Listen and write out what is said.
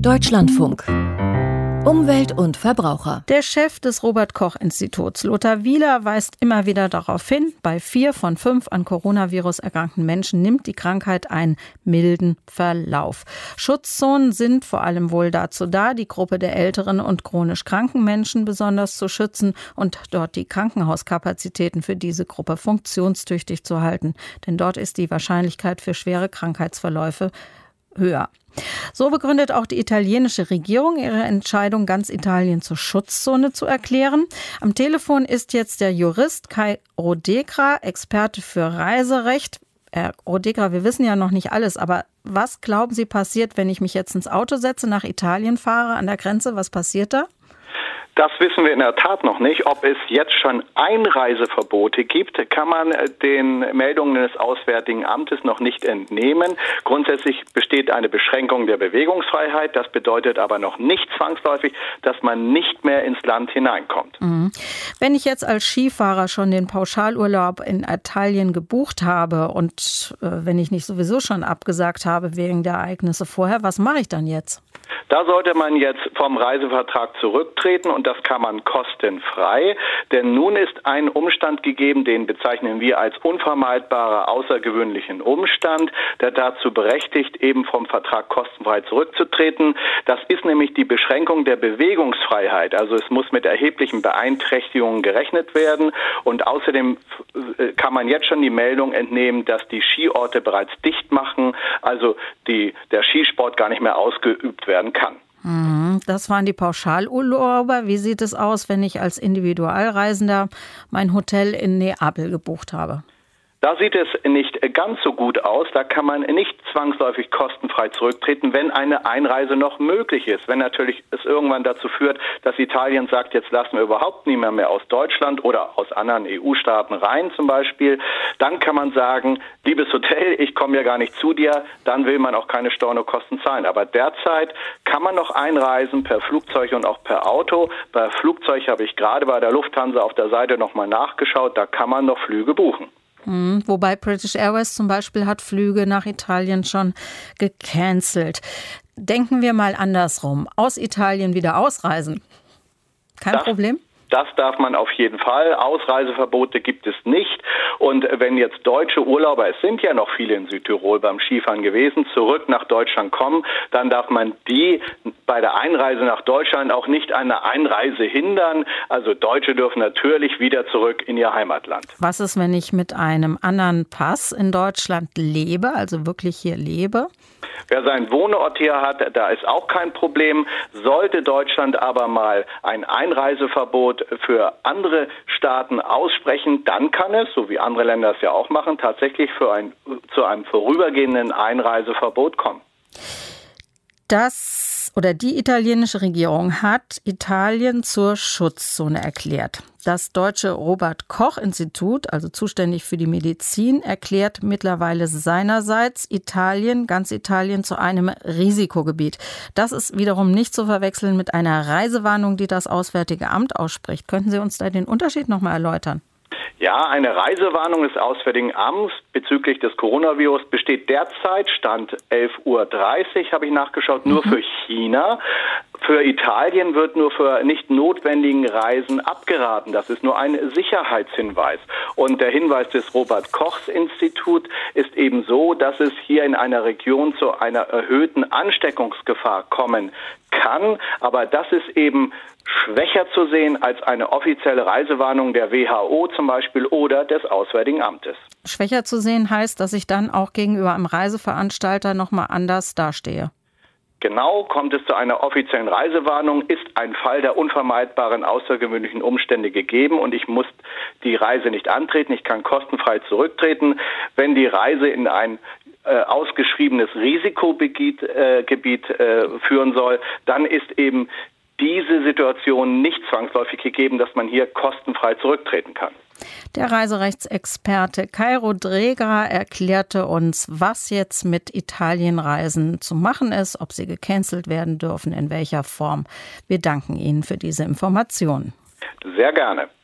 Deutschlandfunk. Umwelt und Verbraucher. Der Chef des Robert-Koch-Instituts, Lothar Wieler, weist immer wieder darauf hin, bei 4 von 5 an Coronavirus erkrankten Menschen nimmt die Krankheit einen milden Verlauf. Schutzzonen sind vor allem wohl dazu da, die Gruppe der älteren und chronisch kranken Menschen besonders zu schützen und dort die Krankenhauskapazitäten für diese Gruppe funktionstüchtig zu halten. Denn dort ist die Wahrscheinlichkeit für schwere Krankheitsverläufe höher. So begründet auch die italienische Regierung ihre Entscheidung, ganz Italien zur Schutzzone zu erklären. Am Telefon ist jetzt der Jurist Kai Rodegra, Experte für Reiserecht. Herr Rodegra, wir wissen ja noch nicht alles, aber was glauben Sie passiert, wenn ich mich jetzt ins Auto setze, nach Italien fahre, an der Grenze? Was passiert da? Das wissen wir in der Tat noch nicht. Ob es jetzt schon Einreiseverbote gibt, kann man den Meldungen des Auswärtigen Amtes noch nicht entnehmen. Grundsätzlich besteht eine Beschränkung der Bewegungsfreiheit. Das bedeutet aber noch nicht zwangsläufig, dass man nicht mehr ins Land hineinkommt. Wenn ich jetzt als Skifahrer schon den Pauschalurlaub in Italien gebucht habe und wenn ich nicht sowieso schon abgesagt habe wegen der Ereignisse vorher, was mache ich dann jetzt? Da sollte man jetzt vom Reisevertrag zurücktreten und das kann man kostenfrei, denn nun ist ein Umstand gegeben, den bezeichnen wir als unvermeidbarer außergewöhnlichen Umstand, der dazu berechtigt, eben vom Vertrag kostenfrei zurückzutreten. Das ist nämlich die Beschränkung der Bewegungsfreiheit. Also es muss mit erheblichen Beeinträchtigungen gerechnet werden und außerdem kann man jetzt schon die Meldung entnehmen, dass die Skiorte bereits dicht machen, also der Skisport gar nicht mehr ausgeübt werden kann. Das waren die Pauschalurlauber. Wie sieht es aus, wenn ich als Individualreisender mein Hotel in Neapel gebucht habe? Da sieht es nicht ganz so gut aus. Da kann man nicht zwangsläufig kostenfrei zurücktreten, wenn eine Einreise noch möglich ist. Wenn natürlich es irgendwann dazu führt, dass Italien sagt, jetzt lassen wir überhaupt niemand mehr aus Deutschland oder aus anderen EU-Staaten rein zum Beispiel, dann kann man sagen, liebes Hotel, ich komme ja gar nicht zu dir, dann will man auch keine Stornokosten zahlen. Aber derzeit kann man noch einreisen per Flugzeug und auch per Auto. Bei Flugzeug habe ich gerade bei der Lufthansa auf der Seite nochmal nachgeschaut, da kann man noch Flüge buchen. Wobei British Airways zum Beispiel hat Flüge nach Italien schon gecancelt. Denken wir mal andersrum. Aus Italien wieder ausreisen. Kein Problem? Das darf man auf jeden Fall. Ausreiseverbote gibt es nicht. Und wenn jetzt deutsche Urlauber, es sind ja noch viele in Südtirol beim Skifahren gewesen, zurück nach Deutschland kommen, dann darf man die bei der Einreise nach Deutschland auch nicht an der Einreise hindern. Also Deutsche dürfen natürlich wieder zurück in ihr Heimatland. Was ist, wenn ich mit einem anderen Pass in Deutschland lebe, also wirklich hier lebe? Wer seinen Wohnort hier hat, da ist auch kein Problem. Sollte Deutschland aber mal ein Einreiseverbot für andere Staaten aussprechen, dann kann es, so wie andere Länder es ja auch machen, tatsächlich zu einem vorübergehenden Einreiseverbot kommen. Die italienische Regierung hat Italien zur Schutzzone erklärt. Das deutsche Robert-Koch-Institut, also zuständig für die Medizin, erklärt mittlerweile seinerseits ganz Italien zu einem Risikogebiet. Das ist wiederum nicht zu verwechseln mit einer Reisewarnung, die das Auswärtige Amt ausspricht. Könnten Sie uns da den Unterschied noch mal erläutern? Ja, eine Reisewarnung des Auswärtigen Amts bezüglich des Coronavirus besteht derzeit, Stand 11:30 Uhr, habe ich nachgeschaut, nur für China. Für Italien wird nur für nicht notwendigen Reisen abgeraten. Das ist nur ein Sicherheitshinweis. Und der Hinweis des Robert-Koch-Instituts ist eben so, dass es hier in einer Region zu einer erhöhten Ansteckungsgefahr kommen kann. Aber das ist eben schwächer zu sehen als eine offizielle Reisewarnung der WHO zum Beispiel oder des Auswärtigen Amtes. Schwächer zu sehen heißt, dass ich dann auch gegenüber einem Reiseveranstalter nochmal anders dastehe. Genau, kommt es zu einer offiziellen Reisewarnung, ist ein Fall der unvermeidbaren außergewöhnlichen Umstände gegeben und ich muss die Reise nicht antreten, ich kann kostenfrei zurücktreten. Wenn die Reise in ein ausgeschriebenes Risikogebiet führen soll, dann ist eben diese Situation nicht zwangsläufig gegeben, dass man hier kostenfrei zurücktreten kann. Der Reiserechtsexperte Kai Rodegra erklärte uns, was jetzt mit Italienreisen zu machen ist, ob sie gecancelt werden dürfen, in welcher Form. Wir danken Ihnen für diese Informationen. Sehr gerne.